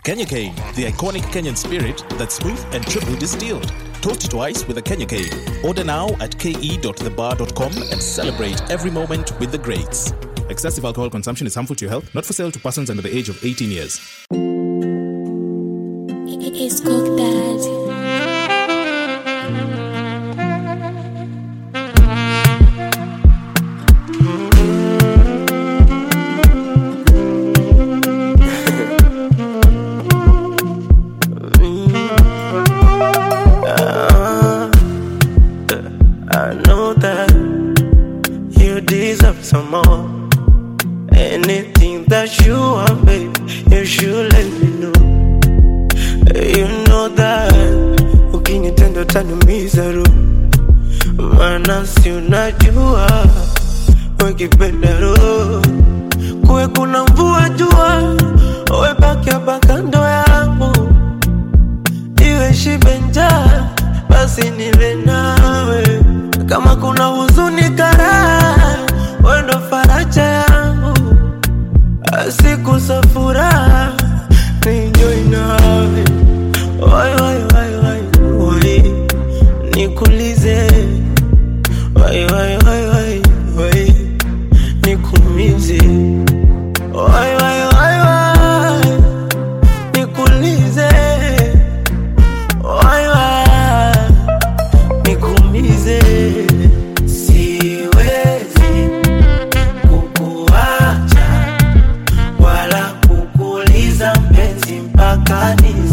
Kenya Cane, the iconic Kenyan spirit that's smooth and triple distilled. Toast twice with a Kenya Cane. Order now at ke.thebar.com and celebrate every moment with the greats. Excessive alcohol consumption is harmful to your health, not for sale to persons under the age of 18 years. It's Cook Dad. I know that you deserve some more. Anything that you want, babe, you should let me know. You know that ukinitenda utaniumiza roho, maana si unajua ukipenda roho kuwe kuna mvua jua, uwe baki hapa kando yangu, iwe shibe njaa basi niwe nawe. Kama kuna huzuni karaha, wewe ndo faraja yangu. Siku za furaha nienjoy nawe. Wai wai wai wai wai, nikulize. Wai wai wai wai wai, nikumize. Wai wai wai wai, nikulize. Wai wai, nikumize. Siwezi kukuacha wala kukuliza mpenzi mpaka ni